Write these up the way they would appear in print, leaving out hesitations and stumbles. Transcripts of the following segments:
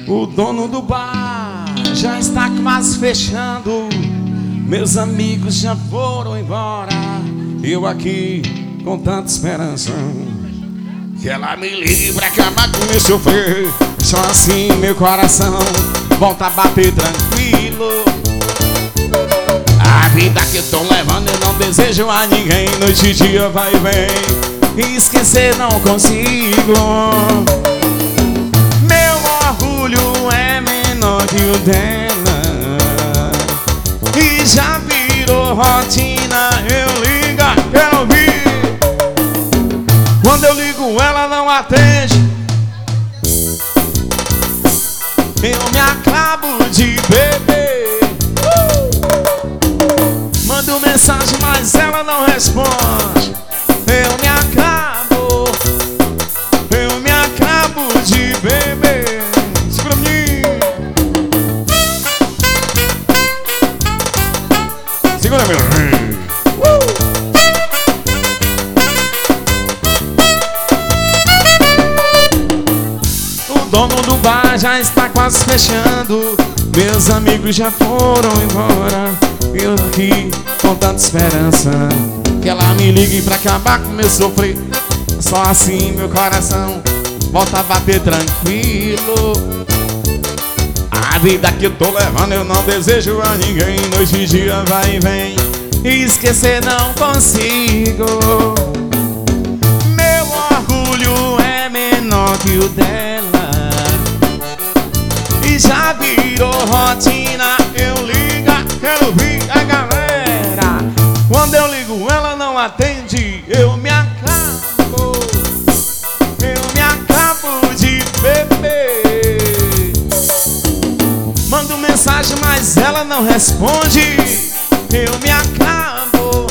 O dono do bar já está quase fechando. Meus amigos já foram embora. Eu aqui com tanta esperança que ela me ligue pra acabar com meu sofrer. Só assim meu coração volta a bater tranquilo. A vida que eu tô levando eu não desejo a ninguém. Noite e dia vai e vem, e esquecer não consigo. Meu orgulho é menor que o dela, e já virou rotina. Eu ligo, quero ouvir. Quando eu ligo ela não atende. Eu me acabo de beber. Mando mensagem mas ela não responde. Eu me acabo de beber. Segura mim. Segura meu rei. O dono do bar já está quase fechando. Meus amigos já foram embora. Eu aqui com tanta esperança que ela me ligue pra acabar com meu sofrer. Só assim meu coração volta a bater tranquilo. A vida que eu tô levando eu não desejo a ninguém. Noite e dia vai e vem, e esquecer não consigo. Meu orgulho é menor que o dela, e já virou rotina. Eu ligo, quero ouvir a galera. Quando eu ligo ela não atende. Eu me acabo de beber. Mando mensagem mas ela não responde. Eu me acabo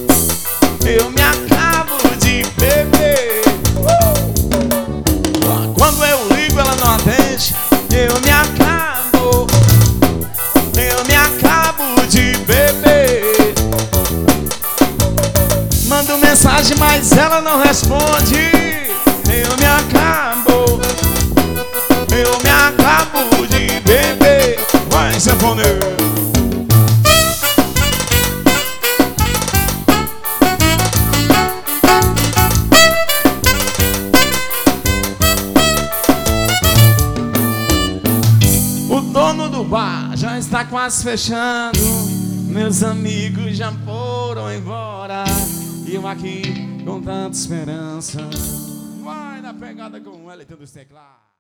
de beber. Quando eu ligo ela não atende. Eu me acabo de beber. Mando mensagem mas ela não responde. Eu me acabo de beber. Vai, sanfoneiro. O dono do bar já está quase fechando. Meus amigos já foram embora. E eu aqui com tanta esperança. Vai na pegada com o Wellington dos teclados.